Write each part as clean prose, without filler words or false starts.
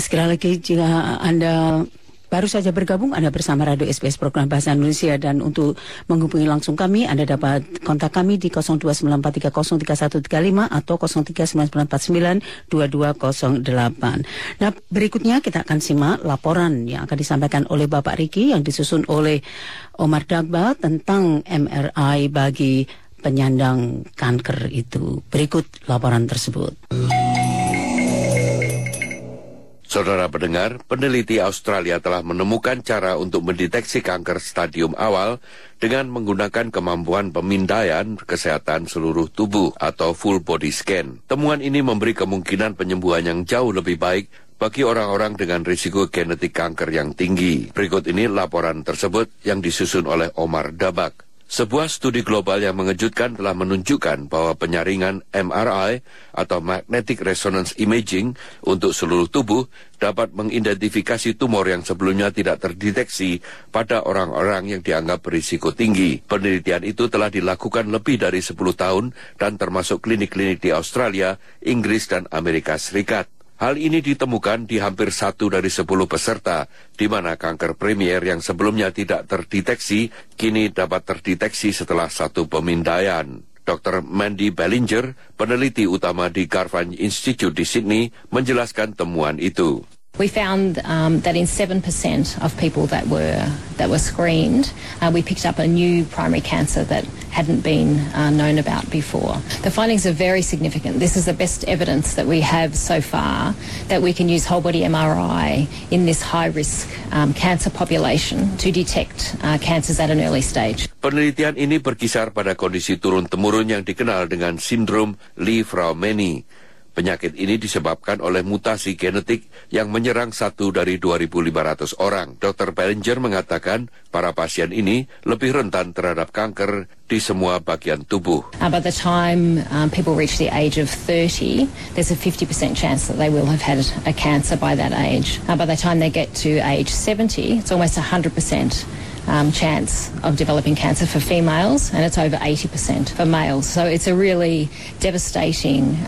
Sekali lagi, jika Anda baru saja bergabung, Anda bersama Radio SBS Program Bahasa Indonesia, dan untuk menghubungi langsung kami, Anda dapat kontak kami di 0294303135 atau 0399492208. Nah, berikutnya kita akan simak laporan yang akan disampaikan oleh Bapak Ricky yang disusun oleh Omar Dagba tentang MRI bagi penyandang kanker itu. Berikut laporan tersebut. Saudara pendengar, peneliti Australia telah menemukan cara untuk mendeteksi kanker stadium awal dengan menggunakan kemampuan pemindaian kesehatan seluruh tubuh atau full body scan. Temuan ini memberi kemungkinan penyembuhan yang jauh lebih baik bagi orang-orang dengan risiko genetik kanker yang tinggi. Berikut ini laporan tersebut yang disusun oleh Omar Dabak. Sebuah studi global yang mengejutkan telah menunjukkan bahwa penyaringan MRI atau Magnetic Resonance Imaging untuk seluruh tubuh dapat mengidentifikasi tumor yang sebelumnya tidak terdeteksi pada orang-orang yang dianggap berisiko tinggi. Penelitian itu telah dilakukan lebih dari 10 tahun dan termasuk klinik-klinik di Australia, Inggris, dan Amerika Serikat. Hal ini ditemukan di hampir 1 dari 10 peserta, di mana kanker premier yang sebelumnya tidak terdeteksi, kini dapat terdeteksi setelah satu pemindaian. Dr. Mandy Bellinger, peneliti utama di Garvan Institute di Sydney, menjelaskan temuan itu. We found that in 7% of people that were screened, we picked up a new primary cancer that hadn't been known about before. The findings are very significant. This is the best evidence that we have so far that we can use whole body MRI in this high-risk cancer population to detect cancers at an early stage. Penelitian ini berkisar pada kondisi turun-temurun yang dikenal dengan sindrom Li-Fraumeni. Penyakit ini disebabkan oleh mutasi genetik yang menyerang 1 dari 2.500 orang. Dr. Bellinger mengatakan para pasien ini lebih rentan terhadap kanker di semua bagian tubuh. By the time people reach the age of 30, there's a 50% chance that they will have had a cancer by that age. By the time they get to age 70, it's almost 100% chance of developing cancer for females, and it's over 80% for males. So it's a really devastating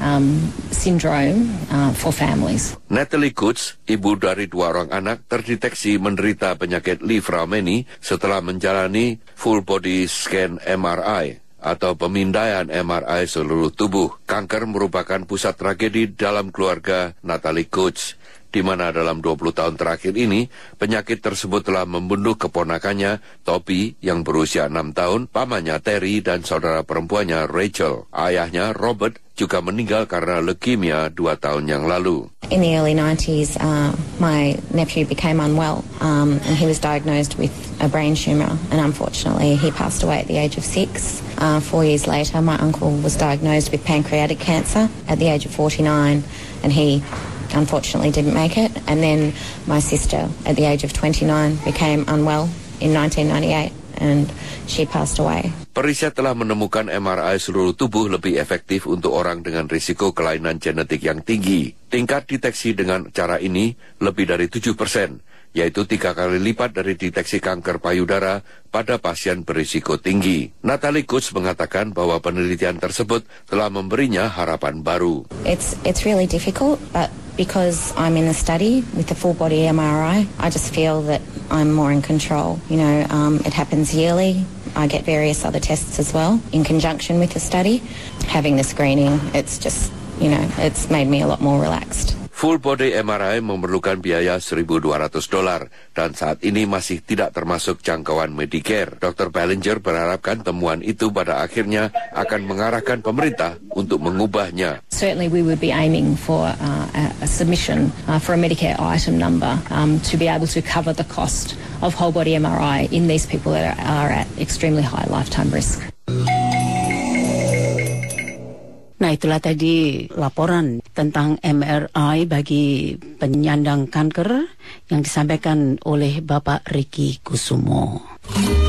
syndrome for families. Natalie Coates, ibu dari 2 orang anak, terdeteksi menderita penyakit Li-Fraumeni setelah menjalani full body scan MRI atau pemindaian MRI seluruh tubuh. Kanker merupakan pusat tragedi dalam keluarga Natalie Coates, di mana dalam 20 tahun terakhir ini, penyakit tersebut telah membunuh keponakannya, Toby, yang berusia 6 tahun, pamannya Terry, dan saudara perempuannya Rachel. Ayahnya, Robert, juga meninggal karena leukemia 2 tahun yang lalu. In the early 90s, my nephew became unwell, and he was diagnosed with a brain tumour, and unfortunately he passed away at the age of 6. 4 years later, my uncle was diagnosed with pancreatic cancer at the age of 49, and he unfortunately didn't make it. And then my sister at the age of 29 became unwell in 1998 and she passed away. Periset telah menemukan MRI seluruh tubuh lebih efektif untuk orang dengan risiko kelainan genetik yang tinggi. Tingkat deteksi dengan cara ini lebih dari 7%, yaitu 3 kali lipat dari deteksi kanker payudara pada pasien berisiko tinggi. Natalie Coates mengatakan bahwa penelitian tersebut telah memberinya harapan baru. It's really difficult, but because I'm in the study with the full body MRI, I just feel that I'm more in control. You know, it happens yearly. I get various other tests as well in conjunction with the study. Having the screening, it's just, you know, it's made me a lot more relaxed. Full body MRI memerlukan biaya $1.200 dan saat ini masih tidak termasuk jangkauan Medicare. Dr. Bellinger berharapkan temuan itu pada akhirnya akan mengarahkan pemerintah untuk mengubahnya. Certainly we would be aiming for a submission for a Medicare item number to be able to cover the cost of whole body MRI in these people that are at extremely high lifetime risk. Nah, itulah tadi laporan tentang MRI bagi penyandang kanker yang disampaikan oleh Bapak Ricky Kusumo.